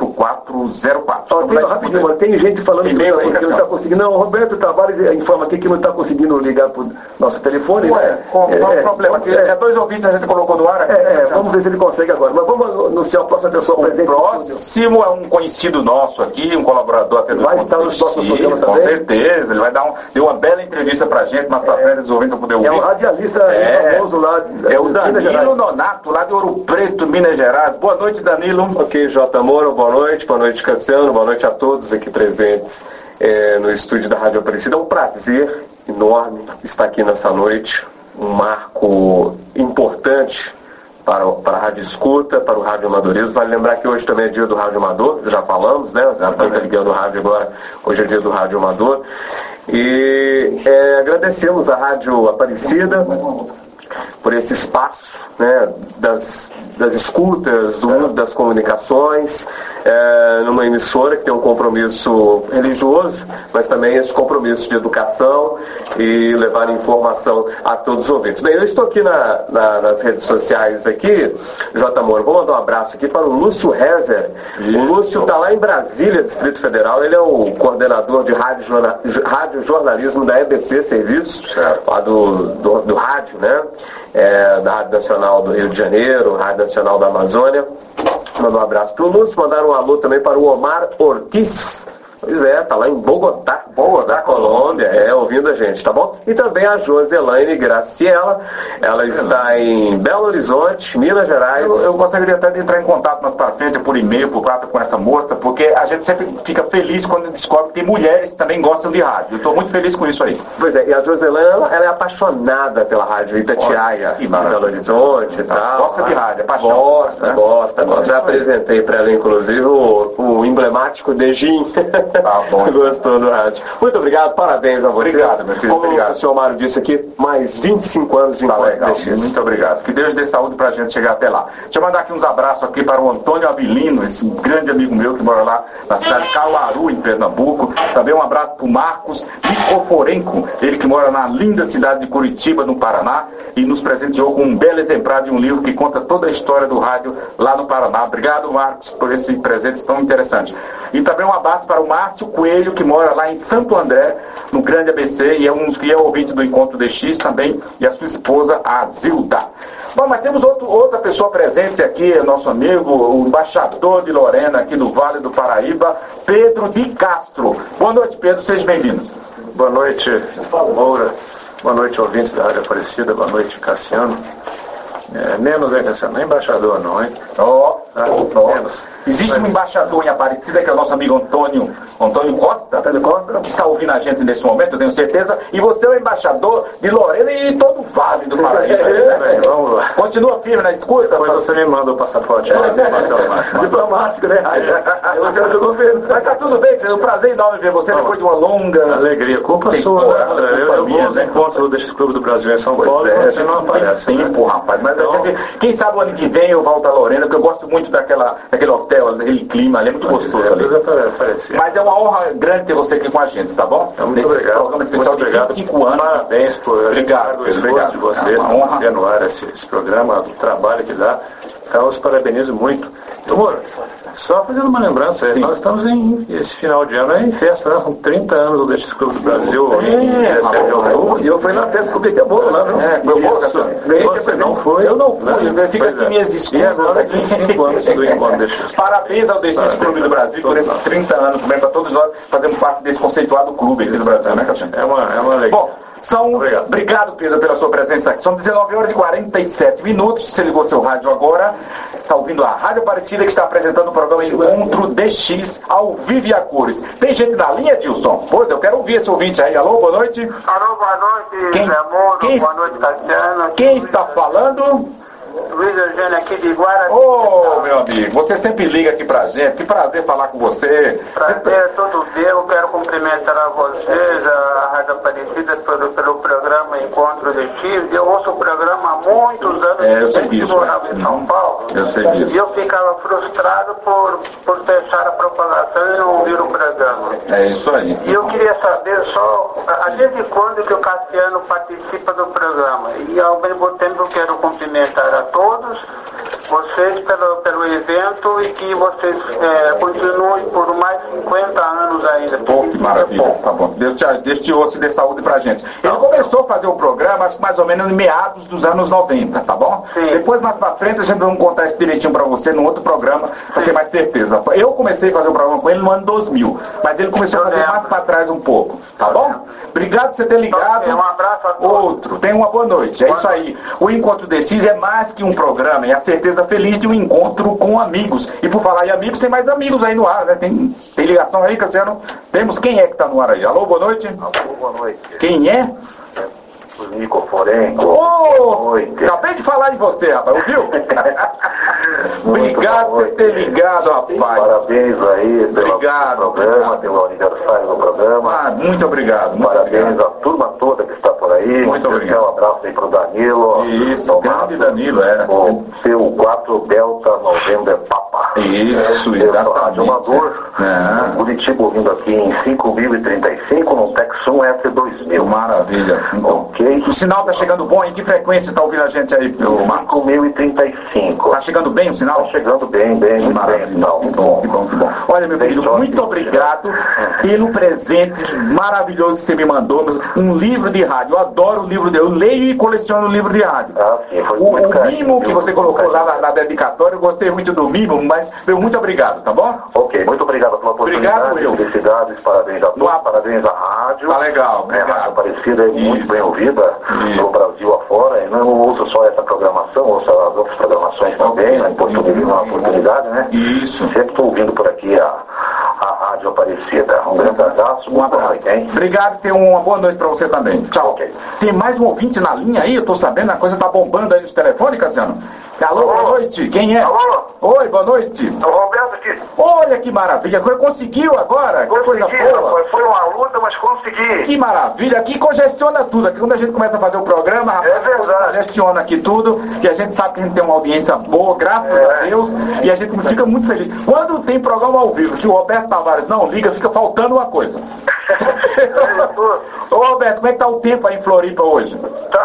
4404. Rapidinho, tem gente falando que não está conseguindo. Não, o Roberto Tavares informa aqui que não está conseguindo ligar para o nosso telefone. Ué, qual o problema? É 2 ouvintes a gente colocou no ar. Vamos ver se ele consegue agora. Mas vamos anunciar a próxima pessoa presente. O próximo é um conhecido nosso aqui, um colaborador até do vai estar nos próximos programas também. Com certeza, ele vai deu uma bela entrevista pra gente, mas pra frente os ouvintes vão poder ouvir. É um radialista famoso lá. É o Danilo Nonato, lá de Ouro Preto, Minas Gerais. Boa noite, Danilo. Ok, J. Moura, boa noite, Cassiano, boa noite a todos aqui presentes no estúdio da Rádio Aparecida. É um prazer enorme estar aqui nessa noite, um marco importante para a Rádio Escuta, para o Rádio Amadorismo. Vale lembrar que hoje também é dia do Rádio Amador, já falamos, né? Já está ligando o rádio agora, hoje é dia do Rádio Amador. E agradecemos a Rádio Aparecida por esse espaço, né, das escutas, do mundo das comunicações, numa emissora que tem um compromisso religioso, mas também esse compromisso de educação e levar informação a todos os ouvintes. Bem, eu estou aqui nas redes sociais aqui, J. Moura, vou mandar um abraço aqui para o Lúcio Rezer. O Lúcio está lá em Brasília, Distrito Federal, ele é o coordenador de rádio jornalismo da EBC Serviços, lá do rádio, né? Da Rádio Nacional do Rio de Janeiro, Rádio Nacional da Amazônia. Mandar um abraço para o Lúcio, mandar um alô também para o Omar Ortiz. Pois tá lá em Bogotá, Colômbia, ouvindo a gente, tá bom? E também a Joselaine Graciela, ela está em Belo Horizonte, Minas Gerais. Eu gostaria até de entrar em contato mais para frente, por e-mail, por carta com essa moça, porque a gente sempre fica feliz quando descobre que tem mulheres que também gostam de rádio. Eu estou muito feliz com isso aí. Pois e a Joselaine, ela é apaixonada pela rádio Itatiaia, em Belo Horizonte e tal. Gosta de rádio, é paixão. Gosta. Já apresentei para ela, inclusive, o emblemático Dejim. Tá bom. Gostou do rádio. Muito obrigado, parabéns a você. Obrigado, meu querido. Como o senhor Mário disse aqui, mais 25 anos de legal. Muito obrigado. Que Deus dê saúde pra gente chegar até lá. Deixa eu mandar aqui uns abraços aqui para o Antônio Avilino, esse grande amigo meu que mora lá na cidade de Caruaru, em Pernambuco. Também um abraço para o Marcos Nicoforenco, ele que mora na linda cidade de Curitiba, no Paraná, e nos presenteou com um belo exemplar de um livro que conta toda a história do rádio lá no Paraná. Obrigado, Marcos, por esse presente tão interessante. E também um abraço para o Márcio Coelho, que mora lá em Santo André, no Grande ABC, e é um fiel ouvinte do Encontro DX também, e a sua esposa, a Zilda. Bom, mas temos outra pessoa presente aqui, nosso amigo, o embaixador de Lorena, aqui do Vale do Paraíba, Pedro de Castro. Boa noite, Pedro, sejam bem-vindos. Boa noite, Moura. Boa noite, ouvintes da Rádio Aparecida. Boa noite, Cassiano. Menos, hein, Cassiano? Não é embaixador, não, hein? Menos. Existe um embaixador em Aparecida, que é o nosso amigo Antônio Costa, que está ouvindo a gente nesse momento, eu tenho certeza. E você é o embaixador de Lorena e todo o Vale do Paraíba. Vamos lá. Continua firme na escuta? Depois você me manda o passaporte. Diplomático, né? Você é do governo. Mas tá tudo bem, é um prazer enorme ver você depois de uma longa... Alegria. Culpa sua, eu vou aos encontros desses clubes do Brasil em São Paulo e você não aparece. Tempo, rapaz. Mas a gente, quem sabe o ano que vem eu volto a Lorena, porque eu gosto muito daquele hotel, daquele clima ali, é muito gostoso ali. Mas é uma honra grande ter você aqui com a gente, tá bom? Muito obrigado. Programa especial de 25 anos. Parabéns por o esforço de vocês, manter no ar esse programa, o trabalho que dá. Então, eu os parabenizo muito. Amor, Só fazendo uma lembrança, nós estamos esse final de ano em festa, né? São 30 anos do DX Clube do Brasil, em 17 de outubro. E eu fui na festa, comi até bolo lá, viu? Você não foi? Eu não fui, fica aqui minhas escusas. 25 anos do encontro DX. Parabéns ao DX Clube do Brasil por esses 30 anos, também para todos nós fazemos parte desse conceituado clube aqui do Brasil, né, Cassiano? É uma alegria. Bom, obrigado, Pedro, pela sua presença aqui. São 19 horas e 47 minutos. Você ligou seu rádio agora, está ouvindo a Rádio Aparecida, que está apresentando o programa Encontro DX ao vivo e a cores. Tem gente na linha, Dilson? Pois, eu quero ouvir esse ouvinte aí. Alô, boa noite. Alô, boa noite, amor. Boa noite, Cassiano. Quem está falando? Luiz Eugênio aqui de Guarani. Ô, meu amigo, você sempre liga aqui pra gente. Que prazer falar com você. Prazer é todo meu. Quero cumprimentar a vocês, a Rádio Aparecida, pelo programa Encontro DX. Eu ouço o programa há muitos anos. Eu sei disso. Morava em São Paulo. Eu sei disso. E eu ficava frustrado por fechar a propagação e não ouvir o programa. É isso aí. E eu queria saber só, desde quando que o Cassiano participa do programa? E ao mesmo tempo eu quero cumprimentar a todos vocês pelo evento e que vocês continuem por mais 50 anos ainda. Pô, que maravilha. Tá bom. Deus te ouça e dê saúde pra gente. Ele começou a fazer o programa mais ou menos em meados dos anos 90, tá bom? Sim. Depois, mais pra frente, a gente vai contar isso direitinho pra você num outro programa, pra ter mais certeza. Eu comecei a fazer o programa com ele no ano 2000, mas ele começou a fazer mais pra trás um pouco, tá bom? Obrigado por você ter ligado. Um abraço a todos. Outro. Tenha uma boa noite. É isso aí. O Encontro DX é mais que um programa, é a certeza feliz de um encontro com amigos. E por falar em amigos, tem mais amigos aí no ar, né? Tem ligação aí, Cassiano? Temos quem é que tá no ar aí? Alô, boa noite. Alô, boa noite. Quem é? O Nico Forenco. Boa noite. Acabei de falar de você, rapaz, ouviu? Obrigado por ter ligado, rapaz. Parabéns aí pelo programa, pelo aniversário do programa. Muito obrigado. Parabéns à turma toda que está por aí. Muito obrigado. Um abraço aí pro Danilo. Isso, grande Danilo, O PU4 Delta November Papa. Isso, exatamente. Rádio Amador. Curitiba ouvindo aqui em 5035 no Texum F2000. Maravilha. Então, ok. O sinal tá chegando bom? Em que frequência está ouvindo a gente aí, meu Marcos? 5035. Tá chegando bem o sinal? Tá chegando bem, muito bem. Então. Que bom. Olha, meu querido, muito obrigado pelo presente maravilhoso que você me mandou. Um livro de rádio. Eu adoro o livro eu leio e coleciono o livro de rádio. Sim, foi o mimo que você colocou lá na dedicatória, eu gostei muito do mimo, mas muito obrigado, tá bom? Ok, muito obrigado pela oportunidade. Obrigado, felicidades, parabéns a todos, parabéns à rádio. Tá legal. A Rádio Aparecida é muito bem ouvida no Brasil afora. Eu não uso só essa programação, ouço as outras programações também, em português, uma oportunidade, né? Isso. Sempre estou ouvindo por aqui a Rádio Aparecida. Um grande abraço. Um abraço. Obrigado, tenha uma boa noite pra você também. Tchau. Okay. Tem mais um ouvinte na linha aí? Eu tô sabendo, a coisa tá bombando aí nos telefones, Cassiano. Alô, boa noite. Quem é? Alô? Oi, boa noite. É o Roberto aqui. Olha que maravilha. Conseguiu agora? Que coisa boa. Foi uma luta, mas consegui. Que maravilha. Aqui congestiona tudo. Aqui quando a gente começa a fazer o programa, rapaz, é verdade. Congestiona aqui tudo. E a gente sabe que a gente tem uma audiência boa, graças a Deus. E a gente fica muito feliz. Quando tem programa ao vivo, que o Roberto Tavares não liga, fica faltando uma coisa. Ô Roberto, como é que tá o tempo aí em Floripa hoje?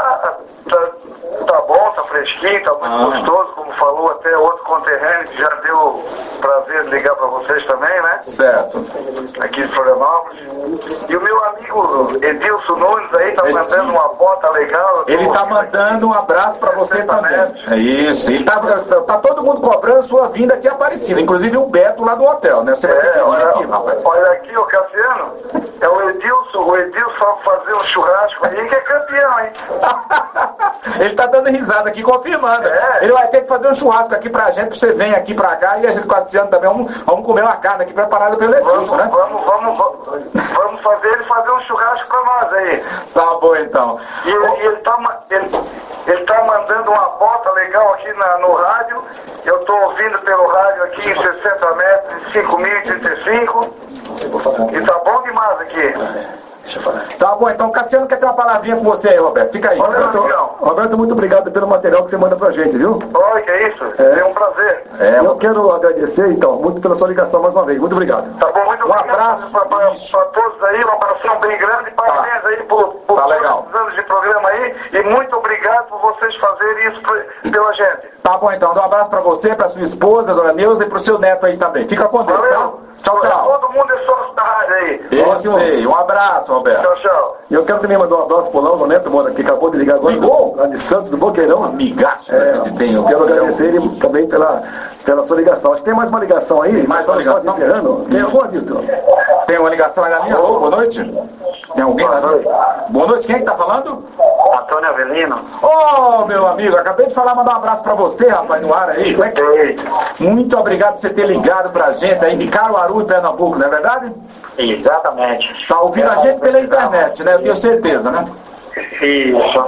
Tá bom, tá fresquinho, tá muito gostoso, como falou até outro conterrâneo que já deu prazer de ligar para vocês também, né? Certo. Aqui de Florianópolis. E o meu amigo Edilson Nunes aí tá mandando uma bota legal. Ele tá mandando um abraço para você também. É isso. E tá todo mundo cobrando sua vinda aqui a Aparecida, inclusive o Beto lá do hotel, né? Você vai ter que vir aqui, rapaz. Olha aqui, ô Cassiano, é o Edilson vai fazer um churrasco aí que é campeão, hein? Ele tá dando risada aqui, confirmando. Ele vai ter que fazer um churrasco aqui pra gente, você vem aqui pra cá e a gente com o Cassiano também vamos comer uma carne aqui preparada pelo Edilson, né? Vamos fazer ele fazer um churrasco pra nós aí. Tá bom então. E ele tá mandando uma bota legal aqui no rádio. Eu tô ouvindo pelo rádio aqui em 60 metros, 5.035. E tá bom demais aqui. Tá bom, então o Cassiano quer ter uma palavrinha com você aí, Roberto. Fica aí. Roberto, muito obrigado pelo material que você manda pra gente, viu? Oi, que é isso? É um prazer. Eu quero agradecer, então, muito pela sua ligação mais uma vez. Muito obrigado. Tá bom, muito obrigado. Um abraço pra todos aí, um abração bem grande. Parabéns aí por todos os anos de programa aí. E muito obrigado por vocês fazerem isso pela gente. Tá bom, então. Um abraço pra você. você, pra sua esposa, dona Neuza, e pro seu neto aí também. Fica com Deus, tá? Tchau, tchau. Todo mundo é sócio da rádio aí. Eu sei. Um abraço, Roberto. Tchau, tchau. E eu quero também mandar um abraço pro Lauro Neto, mano, que acabou de ligar agora. Ligou? Lá de Santos, do Boqueirão. Amigaço, que tem. Eu quero agradecer ele também pela sua ligação. Acho que tem mais uma ligação aí. Mais uma ligação? Encerrando. Tem alguma disso? Tem uma ligação aí na linha? Alô, boa noite. Tem alguém? Boa noite. Boa noite, quem é que tá falando? Antônio Avelino. Ô, meu amigo, acabei de falar, mandar um abraço pra você, rapaz, no ar aí. Como é que é? Muito obrigado por você ter ligado pra gente aí de Caruaru e Pernambuco, não é verdade? Exatamente. Tá ouvindo a gente pela internet, né? Eu tenho certeza, né? Isso.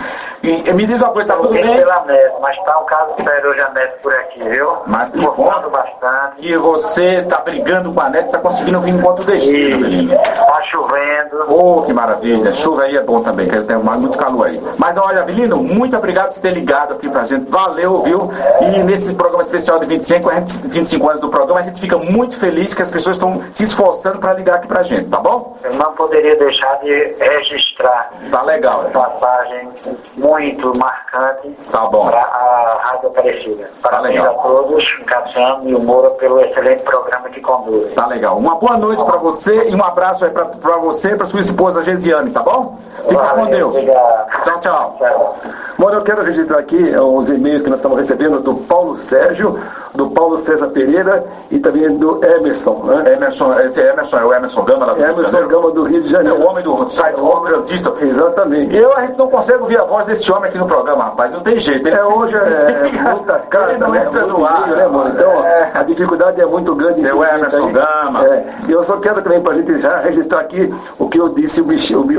E me diz uma coisa, tá tudo bem? Pela net, mas tá um caso sério hoje a net por aqui, viu? Mas que bom bastante. que você tá brigando com a net, tá conseguindo vir enquanto o destino, menino. Tá chovendo. Oh, que maravilha. Chuva aí é bom também, que eu tenho muito calor aí. Mas olha, Avelino, muito obrigado por ter ligado aqui pra gente. Valeu, viu? E nesse programa especial de 25 anos do programa, a gente fica muito feliz que as pessoas estão se esforçando pra ligar aqui pra gente, tá bom? Eu não poderia deixar de registrar. Tá legal. Passagem muito marcante tá bom. Para a Rádio Aparecida. Parabéns a todos, Cassiano e o Moura, pelo excelente programa que conduz. Tá legal. Uma boa noite para você e um abraço aí para você e para sua esposa Gesiane, tá bom? Fica com Deus. Tchau, tchau. Bom, eu quero registrar aqui os e-mails que nós estamos recebendo do Paulo Sérgio, do Paulo César Pereira e também do Emerson, né? Esse Emerson é o Emerson Gama lá do Rio de Janeiro. Gama do Rio de Janeiro. É o homem do site do Transistor. Exatamente. A gente não consegue ouvir a voz desse homem aqui no programa, rapaz. Não tem jeito. Hoje é muita cara, ele não entra no ar, né, mano? Então, a dificuldade é muito grande. Seu Emerson Gama. Eu só quero também, para a gente já registrar aqui o que eu disse, o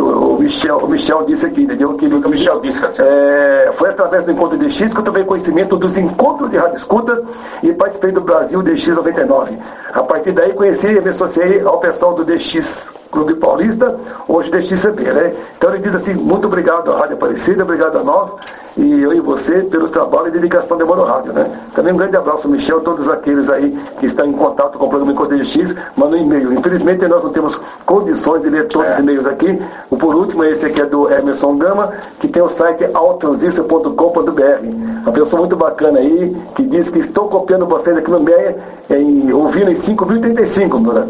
Michel disse aqui, entendeu? O que o Michel disse, foi através do Encontro DX que eu tomei conhecimento dos encontros de rádio escuta e participei do Brasil DX 99. A partir daí conheci e me associei ao pessoal do DX Clube Paulista, hoje DXCB, né? Então ele diz assim, muito obrigado à Rádio Aparecida, obrigado a nós, e eu e você, pelo trabalho e dedicação da Mono Rádio, né? Também um grande abraço, Michel, todos aqueles aí que estão em contato com o programa Encontro DX, mandam um e-mail. Infelizmente nós não temos condições de ler todos os e-mails aqui. O por último, esse aqui é do Emerson Gama, que tem o site autotransistor.com.br. Uma pessoa muito bacana aí, que diz que estou copiando vocês aqui no Meia, ouvindo em 5.035, Moura.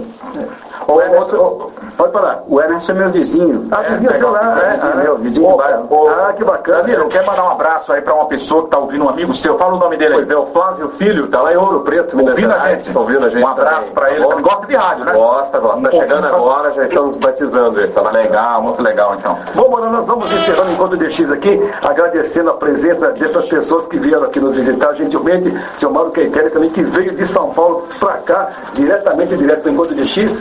Pode falar. O Emerson é meu vizinho. Vizinho seu lá. Meu vizinho do bairro. Que bacana. Danilo, quer mandar um abraço aí pra uma pessoa que tá ouvindo, um amigo seu? Fala o nome dele aí. Pois é, o Flávio Filho, tá lá em Ouro Preto, Minas Gerais. Ouvindo a gente. Um abraço pra ele. Tá, gosta de rádio, né? Gosta. Tá chegando agora, já estamos batizando ele. Tá legal, muito legal então. Bom, mano, nós vamos encerrando o Encontro DX aqui, agradecendo a presença dessas pessoas que vieram aqui nos visitar, gentilmente, seu Mauro Keiteres também, que veio de São Paulo pra cá, direto do Encontro DX.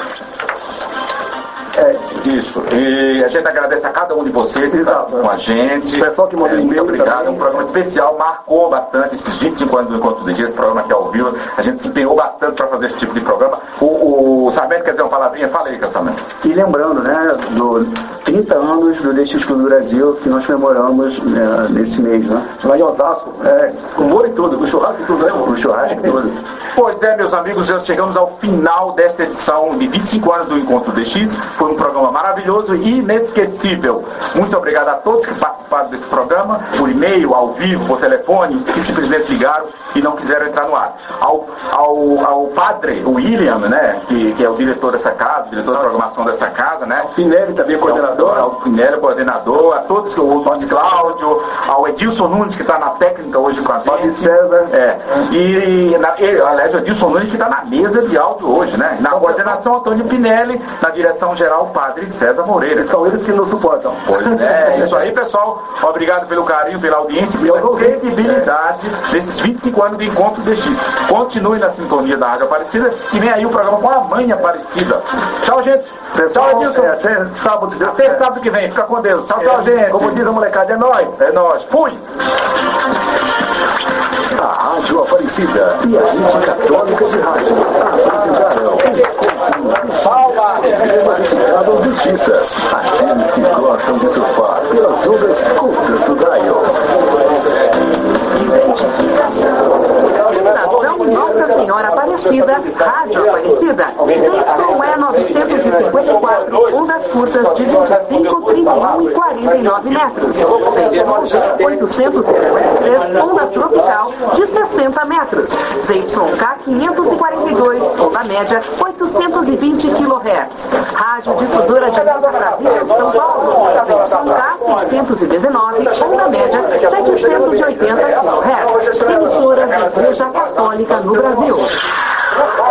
Isso. E a gente agradece a cada um de vocês que está com a gente. O pessoal que mandou e-mail. Muito obrigado. É um programa especial, marcou bastante esses 25 anos do Encontro DX, esse programa aqui ao vivo. A gente se empenhou bastante para fazer esse tipo de programa. O Sarmento quer dizer uma palavrinha? Fala aí, Sarmento. E lembrando, né, do 30 anos do DX Clube do Brasil, que nós comemoramos nesse mês, né? Lá em Osasco, com humor e tudo, com churrasco e tudo, né? Com churrasco e tudo. Pois é, meus amigos, já chegamos ao final desta edição de 25 anos do Encontro DX. Foi um programa maravilhoso e inesquecível. Muito obrigado a todos que participaram desse programa, por e-mail, ao vivo, por telefone, os que simplesmente ligaram e não quiseram entrar no ar. Ao padre, o William, né, que é o diretor dessa casa, diretor de programação dessa casa, né? Pinelli também, coordenador. Ao Pinelli, coordenador, a todos, o Tony Cláudio, ao Edilson Nunes, que está na técnica hoje com a gente. César. Aliás, o Edilson Nunes que está na mesa de áudio hoje, né? Na coordenação, Antônio Pinelli, na direção geral, o padre César Moreira. São eles que nos suportam. Pois é, isso aí, pessoal. Obrigado pelo carinho, pela audiência e pela sensibilidade desses 25 anos do Encontro DX. Continue na sintonia da Rádio Aparecida, que vem aí o programa com a Mãe Aparecida. Tchau, gente. Pessoal, tchau, Edilson. Até sábado. Até sábado que vem. Fica com Deus. Tchau, tchau, gente. Como diz a molecada, é nóis. É nóis. Fui. A Rádio Aparecida e a Rede Católica de Rádio apresentaram dedicado aos dentistas, aqueles que gostam de surfar pelas ondas curtas do dial. Fundação Nossa Senhora Aparecida. Aparecida, Rádio Aparecida, ZYE 954, ondas curtas de 25, 31 e 49 metros. ZYG 853, onda tropical de 60 metros. ZYK 542, onda média 820 kHz. Rádio Difusora de Brasil, São Paulo, ZYK 619, onda média 780 kHz. Emissoras da Igreja Católica no Brasil.